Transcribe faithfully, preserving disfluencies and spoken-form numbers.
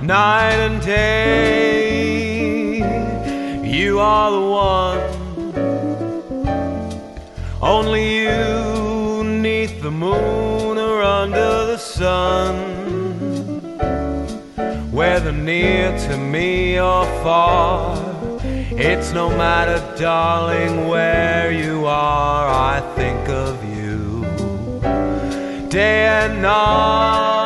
night and day. You are the one, only you, neath the moon or under the sun. Whether near to me or far, it's no matter, darling, where you are. I think of you day and night.